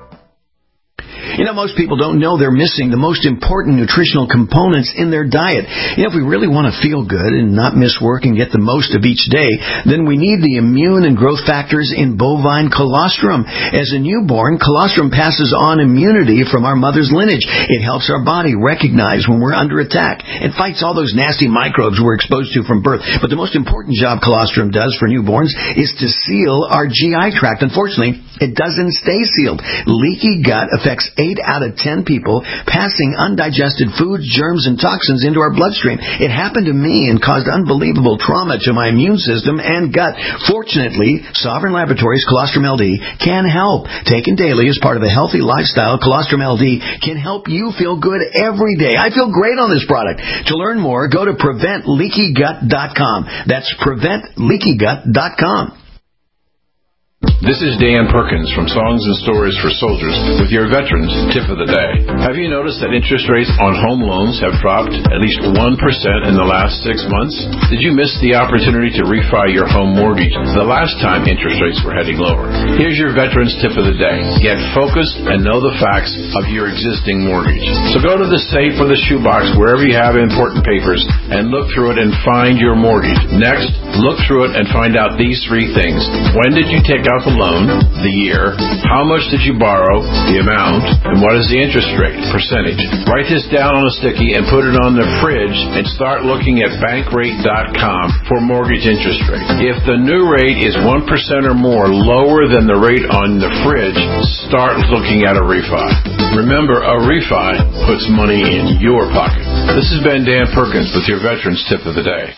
Most people don't know they're missing the most important nutritional components in their diet. If we really want to feel good and not miss work and get the most of each day, then we need the immune and growth factors in bovine colostrum. As a newborn, colostrum passes on immunity from our mother's lineage. It helps our body recognize when we're under attack. It fights all those nasty microbes we're exposed to from birth. But the most important job colostrum does for newborns is to seal our GI tract. Unfortunately, it doesn't stay sealed. Leaky gut affects 8 out of 10 people, passing undigested foods, germs, and toxins into our bloodstream. It happened to me and caused unbelievable trauma to my immune system and gut. Fortunately, Sovereign Laboratories Colostrum LD can help. Taken daily as part of a healthy lifestyle, Colostrum LD can help you feel good every day. I feel great on this product. To learn more, go to PreventLeakyGut.com. That's PreventLeakyGut.com. This is Dan Perkins from Songs and Stories for Soldiers with your Veterans Tip of the Day. Have you noticed that interest rates on home loans have dropped at least 1% in the last 6 months? Did you miss the opportunity to refi your home mortgage the last time interest rates were heading lower? Here's your Veterans Tip of the Day. Get focused and know the facts of your existing mortgage. So go to the safe or the shoebox, wherever you have important papers, and look through it and find your mortgage. Next, look through it and find out these 3 things. When did you take out the home loan, the year, how much did you borrow, the amount, and what is the interest rate, percentage. Write this down on a sticky and put it on the fridge and start looking at bankrate.com for mortgage interest rate. If the new rate is 1% or more lower than the rate on the fridge, start looking at a refi. Remember, a refi puts money in your pocket. This has been Dan Perkins with your Veterans Tip of the Day.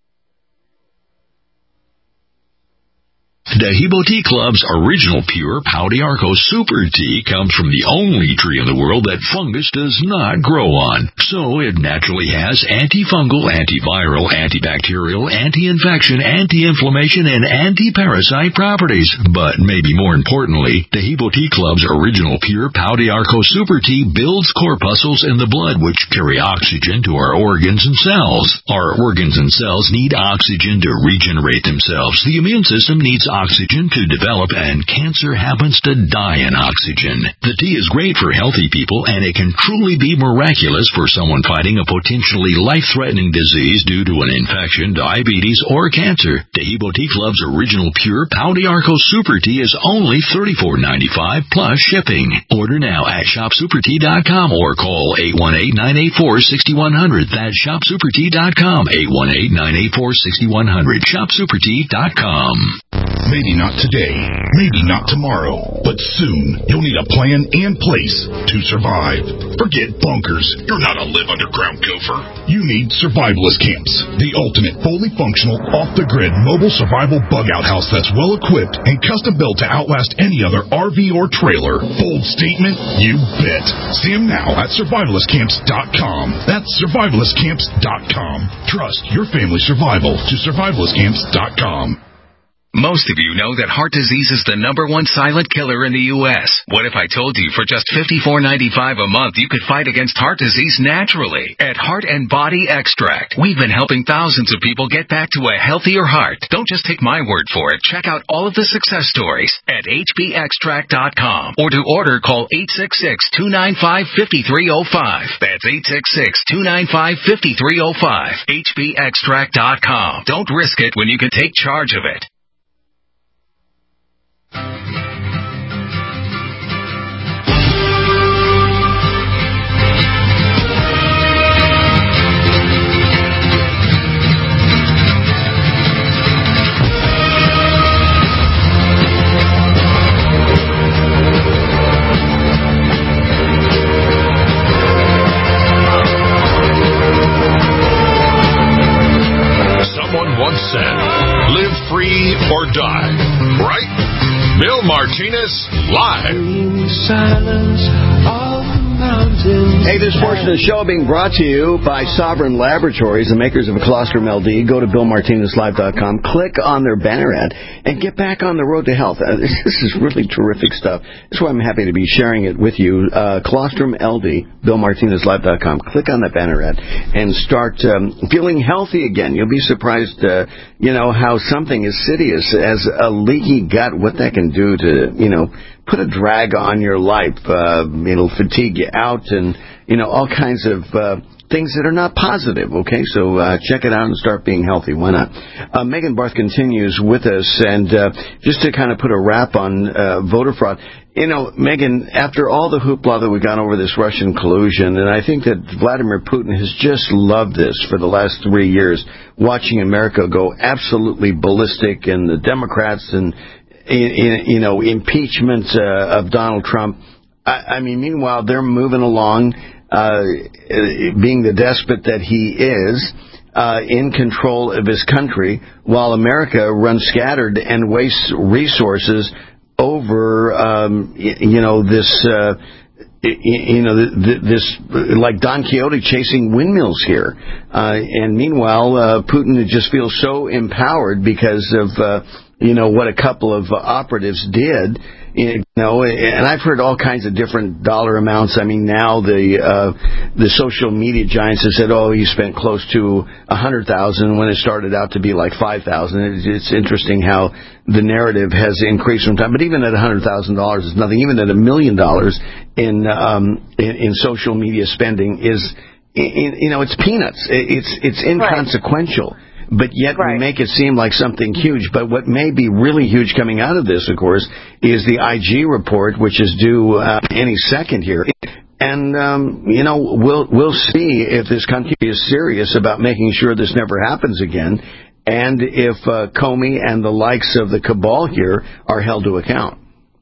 Dehibo Tea Club's original pure Pau d'Arco Super Tea comes from the only tree in the world that fungus does not grow on. So it naturally has antifungal, antiviral, antibacterial, anti-infection, anti-inflammation, and anti-parasite properties. But maybe more importantly, Dehibo Tea Club's original pure Pau d'Arco Super Tea builds corpuscles in the blood which carry oxygen to our organs and cells. Our organs and cells need oxygen to regenerate themselves. The immune system needs oxygen to develop, and cancer happens to die in oxygen. The tea is great for healthy people, and it can truly be miraculous for someone fighting a potentially life-threatening disease due to an infection, diabetes, or cancer. Dehibo Tea Club's original pure Pau d'Arco Super Tea is only $34.95 plus shipping. Order now at shopsupertea.com or call 818-984-6100. That's shopsupertea.com, 818-984-6100. shopsupertea.com. Maybe not today, maybe not tomorrow, but soon you'll need a plan and place to survive. Forget bunkers. You're not a live underground gopher. You need survivalist camps, the ultimate fully functional, off-the-grid mobile survival bug-out house that's well-equipped and custom-built to outlast any other RV or trailer. Bold statement? You bet. See them now at survivalistcamps.com. That's survivalistcamps.com. Trust your family's survival to survivalistcamps.com. Most of you know that heart disease is the #1 silent killer in the U.S. What if I told you for just $54.95 a month you could fight against heart disease naturally? At Heart and Body Extract, we've been helping thousands of people get back to a healthier heart. Don't just take my word for it. Check out all of the success stories at hbextract.com. Or to order, call 866-295-5305. That's 866-295-5305. hbextract.com. Don't risk it when you can take charge of it. Someone once said, live free or die, right? Bill Martinez, live. Hey, this portion of the show being brought to you by Sovereign Laboratories, the makers of a Colostrum LD. Go to BillMartinezLive.com, click on their banner ad, and get back on the road to health. This is really terrific stuff. That's why I'm happy to be sharing it with you. Colostrum LD, BillMartinezLive.com. Click on that banner ad and start feeling healthy again. You'll be surprised, how something as insidious as a leaky gut, what that can do to, put a drag on your life. It'll fatigue you out and, all kinds of things that are not positive, okay? So check it out and start being healthy. Why not? Megan Barth continues with us, and just to kind of put a wrap on voter fraud, Megan, after all the hoopla that we got over this Russian collusion, and I think that Vladimir Putin has just loved this for the last 3 years, watching America go absolutely ballistic, and the Democrats and impeachment of Donald Trump. Meanwhile, they're moving along, being the despot that he is, in control of his country, while America runs scattered and wastes resources over, this like Don Quixote chasing windmills here. And meanwhile, Putin just feels so empowered because of, what a couple of operatives did. And I've heard all kinds of different dollar amounts. Now the social media giants have said, he spent close to $100,000 when it started out to be like $5,000. It's interesting how the narrative has increased from time. But even at $100,000, it's nothing. Even at $1 million in social media spending is, it's peanuts. It's inconsequential. Right. but yet we make it seem like something huge. But what may be really huge coming out of this, of course, is the IG report, which is due any second here. And, we'll see if this country is serious about making sure this never happens again, and if Comey and the likes of the cabal here are held to account.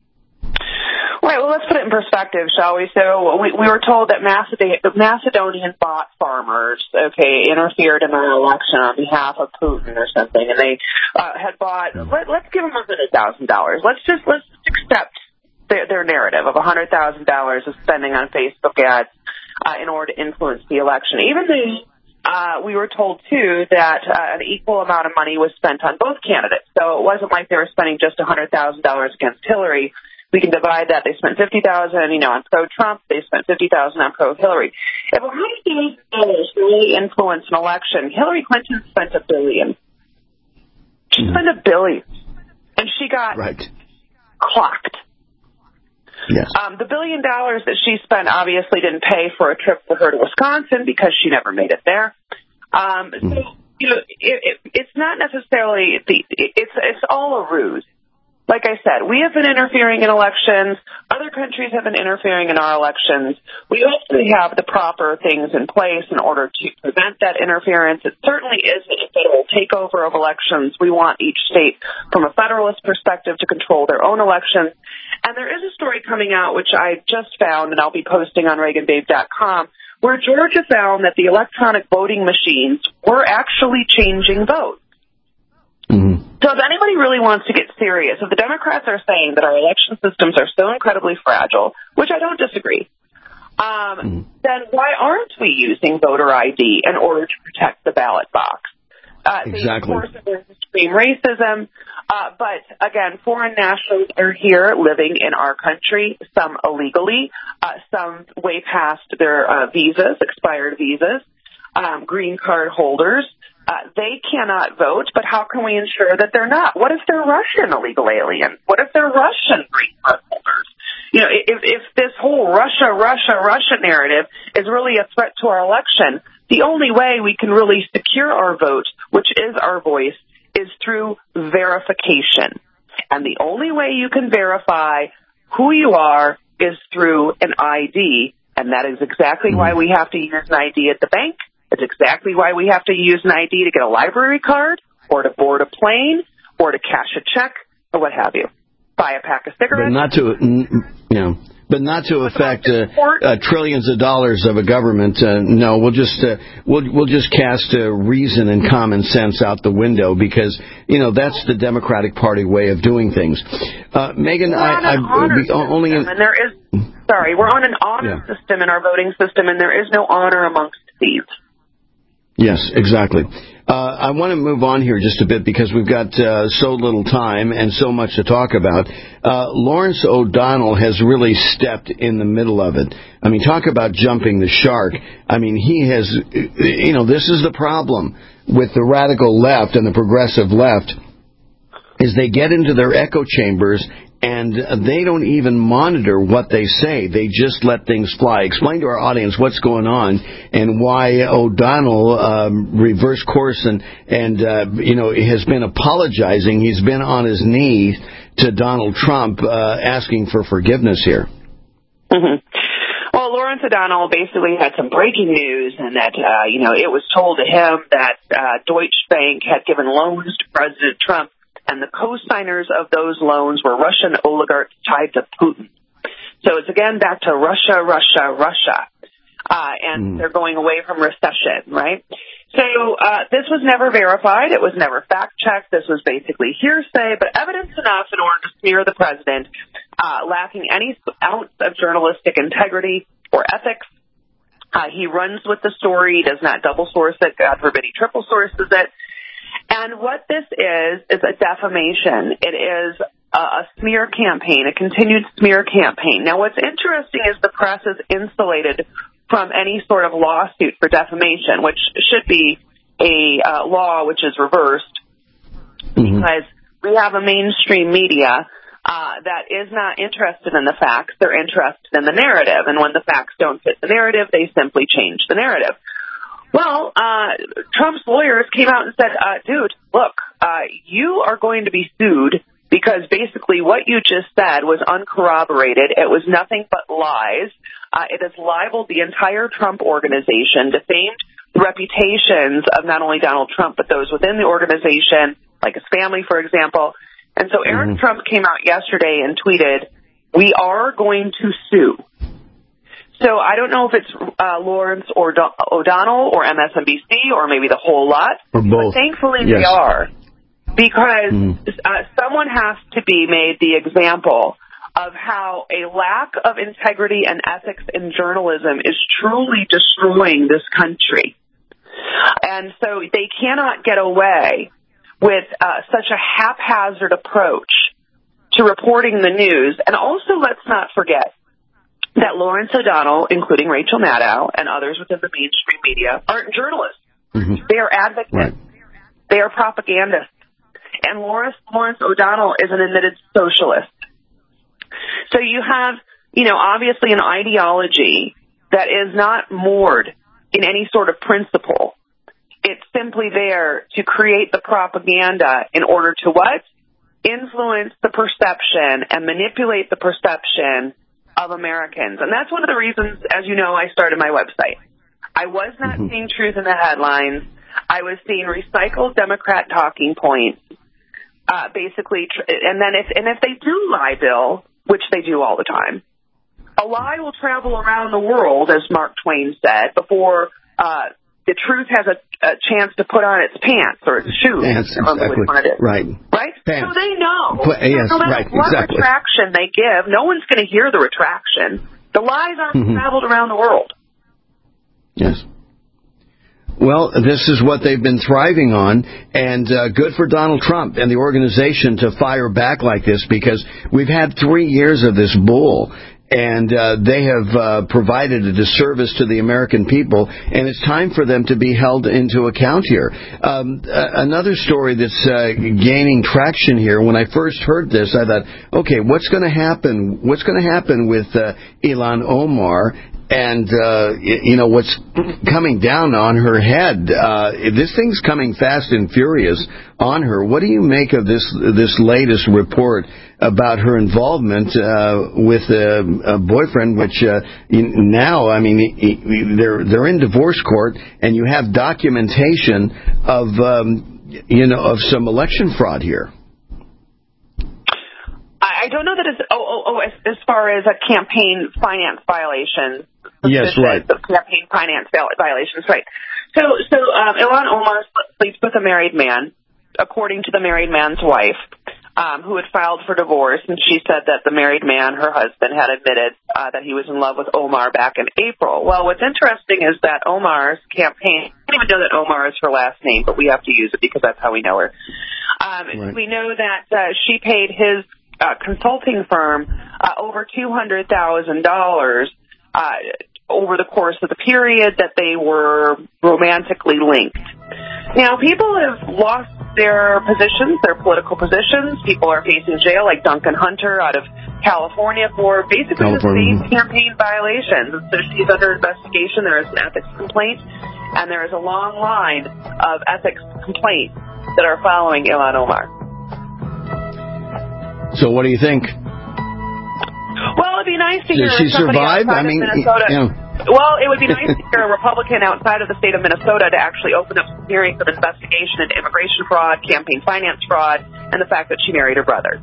Right, well, let's put it in perspective, shall we? So we were told that Macedonian bot farmers, interfered in our election on behalf of Putin or something, and they had bought, let's give them $100,000. Let's accept their narrative of $100,000 of spending on Facebook ads in order to influence the election. Even though we were told, too, that an equal amount of money was spent on both candidates. So it wasn't like they were spending just $100,000 against Hillary. We can divide that. They spent $50,000, on pro-Trump. They spent $50,000 on pro-Hillary. If $100,000 really influenced an election, Hillary Clinton spent $1 billion. She spent $1 billion, and she got clocked. Yes. The $1 billion that she spent obviously didn't pay for a trip for her to Wisconsin because she never made it there. So it's not necessarily it's all a ruse. Like I said, we have been interfering in elections. Other countries have been interfering in our elections. We hopefully have the proper things in place in order to prevent that interference. It certainly isn't a federal takeover of elections. We want each state, from a federalist perspective, to control their own elections. And there is a story coming out, which I just found, and I'll be posting on ReaganBabe.com, where Georgia found that the electronic voting machines were actually changing votes. So if anybody really wants to get serious, if the Democrats are saying that our election systems are so incredibly fragile, which I don't disagree, then why aren't we using voter ID in order to protect the ballot box? Exactly. Of course, there's extreme racism, but again, foreign nationals are here living in our country, some illegally, some way past their expired visas, green card holders. They cannot vote, but how can we ensure that they're not? What if they're Russian illegal aliens? What if they're Russian green card holders? If this whole Russia narrative is really a threat to our election, the only way we can really secure our vote, which is our voice, is through verification. And the only way you can verify who you are is through an ID, and that is exactly why we have to use an ID at the bank. It's exactly why we have to use an ID to get a library card, or to board a plane, or to cash a check, or what have you. Buy a pack of cigarettes. But not to affect trillions of dollars of a government. No, we'll just cast reason and common sense out the window, because that's the Democratic Party way of doing things. Megan, we're on an honor system in our voting system, and there is no honor amongst thieves. Yes, exactly. I want to move on here just a bit because we've got so little time and so much to talk about. Lawrence O'Donnell has really stepped in the middle of it. I mean, talk about jumping the shark. I mean, he has, this is the problem with the radical left and the progressive left, is they get into their echo chambers and they don't even monitor what they say. They just let things fly. Explain to our audience what's going on and why O'Donnell reversed course and has been apologizing. He's been on his knees to Donald Trump asking for forgiveness here. Mm-hmm. Well, Lawrence O'Donnell basically had some breaking news, and that it was told to him that Deutsche Bank had given loans to President Trump, and the co-signers of those loans were Russian oligarchs tied to Putin. So it's again back to Russia, and they're going away from recession, right? So this was never verified. It was never fact-checked. This was basically hearsay, but evidence enough in order to smear the president, lacking any ounce of journalistic integrity or ethics. He runs with the story. He does not double source it. God forbid he triple sources it. And what this is a defamation. It is a smear campaign, a continued smear campaign. Now, what's interesting is the press is insulated from any sort of lawsuit for defamation, which should be a law which is reversed, because we have a mainstream media that is not interested in the facts. They're interested in the narrative, and when the facts don't fit the narrative, they simply change the narrative. Well, Trump's lawyers came out and said, dude, look, you are going to be sued because basically what you just said was uncorroborated. It was nothing but lies. It has libeled the entire Trump organization, defamed the reputations of not only Donald Trump, but those within the organization, like his family, for example. And so Eric Trump came out yesterday and tweeted, "We are going to sue." So I don't know if it's Lawrence or O'Donnell or MSNBC or maybe the whole lot. Or both. But thankfully they are. Because someone has to be made the example of how a lack of integrity and ethics in journalism is truly destroying this country. And so they cannot get away with such a haphazard approach to reporting the news. And also, let's not forget that Lawrence O'Donnell, including Rachel Maddow and others within the mainstream media, aren't journalists. They are advocates. Right. They are propagandists. And Lawrence O'Donnell is an admitted socialist. So you have, obviously an ideology that is not moored in any sort of principle. It's simply there to create the propaganda in order to what? Influence the perception and manipulate the perception of Americans. And that's one of the reasons, as you know, I started my website. I was not seeing truth in the headlines. I was seeing recycled Democrat talking points. Basically, and if they do lie, Bill, which they do all the time, a lie will travel around the world, as Mark Twain said, before the truth has a chance to put on its pants or its shoes. Pants, exactly. Right? Pants. So they know. Yes, no matter right, what exactly. retraction they give, no one's going to hear the retraction. The lies aren't traveled around the world. Yes. Well, this is what they've been thriving on, and good for Donald Trump and the organization to fire back like this, because we've had 3 years of this bull, and they have provided a disservice to the American people, and it's time for them to be held into account here. Another story that's gaining traction here, when I first heard this, I thought, okay, what's going to happen? What's going to happen with Ilhan Omar? And, what's coming down on her head. This thing's coming fast and furious on her. What do you make of this latest report about her involvement with a boyfriend, which now, I mean, they're in divorce court, and you have documentation of, of some election fraud here? I don't know that it's, as far as a campaign finance violation. Yes, right. The campaign finance violations, right. So Ilhan Omar sleeps with a married man, according to the married man's wife, who had filed for divorce, and she said that the married man, her husband, had admitted that he was in love with Omar back in April. Well, what's interesting is that Omar's campaign, I don't even know that Omar is her last name, but we have to use it because that's how we know her. Right. We know that she paid his consulting firm over $200,000 over the course of the period that they were romantically linked. Now, people have lost their positions, their political positions. People are facing jail, like Duncan Hunter out of California, for basically the same campaign violations. And so she's under investigation. There is an ethics complaint, and there is a long line of ethics complaints that are following Ilhan Omar. So what do you think? Well, it'd be nice to hear Did she somebody survive? outside of Minnesota. Well, it would be nice to hear a Republican outside of the state of Minnesota to actually open up some hearings of investigation into immigration fraud, campaign finance fraud, and the fact that she married her brother.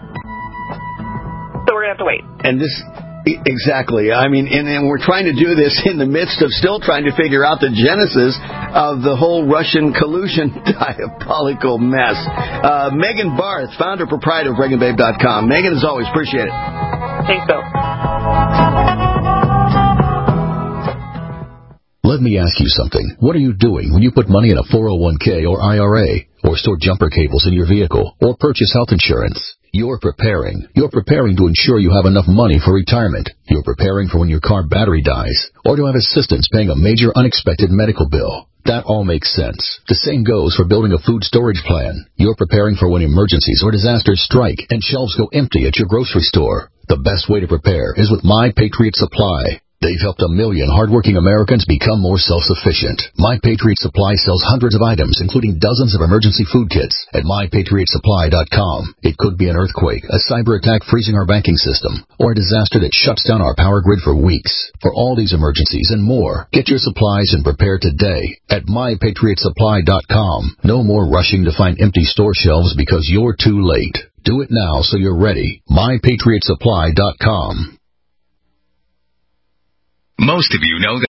So we're going to have to wait. And this... Exactly. I mean, and we're trying to do this in the midst of still trying to figure out the genesis of the whole Russian collusion diabolical mess. Megan Barth, founder, proprietor of ReaganBabe.com. Megan, as always, appreciate it. Thanks, Bill. Let me ask you something. What are you doing when you put money in a 401k or IRA, or store jumper cables in your vehicle, or purchase health insurance? You're preparing. You're preparing to ensure you have enough money for retirement. You're preparing for when your car battery dies, or to have assistance paying a major unexpected medical bill. That all makes sense. The same goes for building a food storage plan. You're preparing for when emergencies or disasters strike and shelves go empty at your grocery store. The best way to prepare is with My Patriot Supply. They've helped 1 million hardworking Americans become more self-sufficient. My Patriot Supply sells hundreds of items, including dozens of emergency food kits at MyPatriotSupply.com. It could be an earthquake, a cyber attack freezing our banking system, or a disaster that shuts down our power grid for weeks. For all these emergencies and more, get your supplies and prepare today at MyPatriotSupply.com. No more rushing to find empty store shelves because you're too late. Do it now so you're ready. MyPatriotSupply.com. Most of you know that